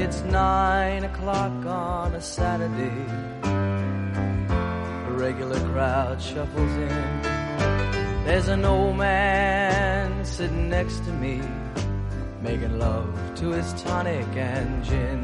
it's 9 o'clock on a Saturday. A regular crowd shuffles in. There's an old man sitting next to me, making love to his tonic and gin.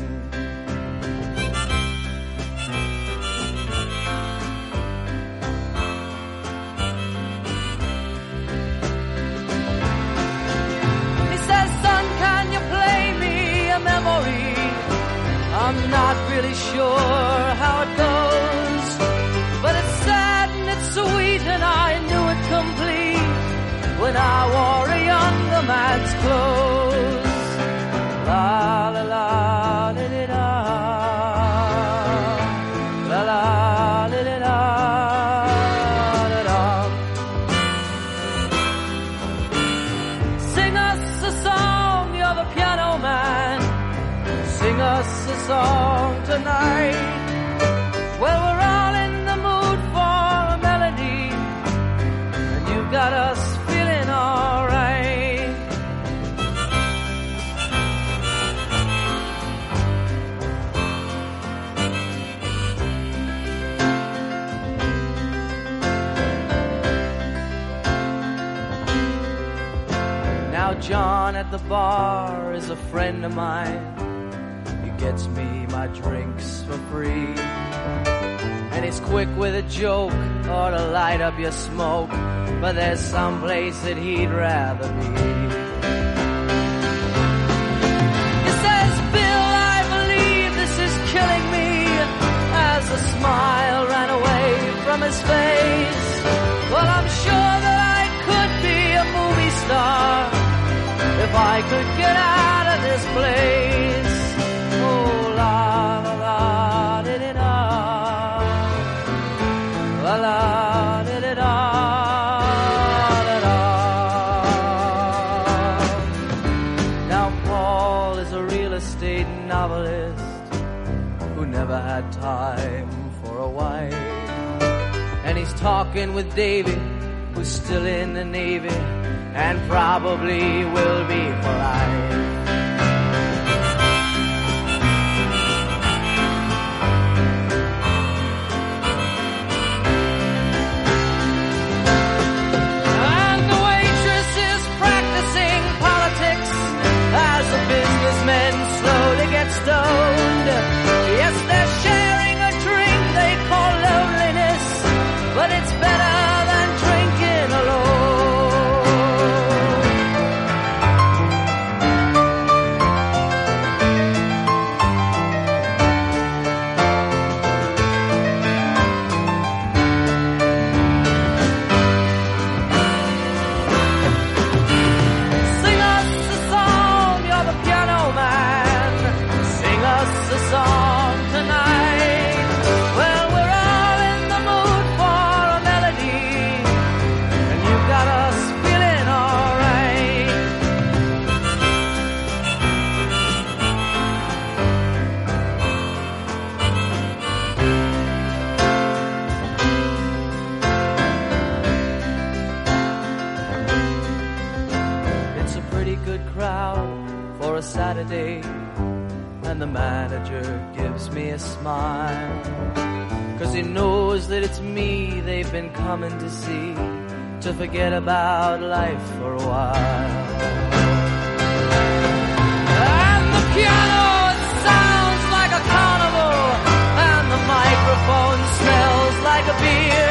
He says, son, can you play me a memory? I'm not really sure how it goes, but it's sad and it's sweet and I knew it complete when I wore a younger man's clothes. La la la li li la, la la li li la, la la. Sing us a song, you're the piano man. Sing us a song tonight. Well, we're all in the mood for a melody, and you got us feeling alright. Now John at the bar is a friend of mine. He gets me my drinks for free, and he's quick with a joke or to light up your smoke, but there's some place that he'd rather be. He says, Bill, I believe this is killing me, as a smile ran away from his face. Well, I'm sure that I could be a movie star if I could get out of this place. Oh, la la la di di da, la la di di da, da da. Now Paul is a real estate novelist who never had time for a wife, and he's talking with Davy, who's still in the Navy and probably will be for life. And the waitress is practicing politics as the businessmen slowly get stoned. Yes, they're sharing a drink they call loneliness, but it's better than drinking alone. Sing us a song, you're the piano man. Sing us a song tonight. Well, we're all in the mood for a melody, and you got us feeling alright. It's a pretty good crowd for a Saturday, and the manager gives me a smile, 'cause he knows that it's me they've been coming to see, to forget about life for a while. And the piano, it sounds like a carnival, and the microphone smells like a beer.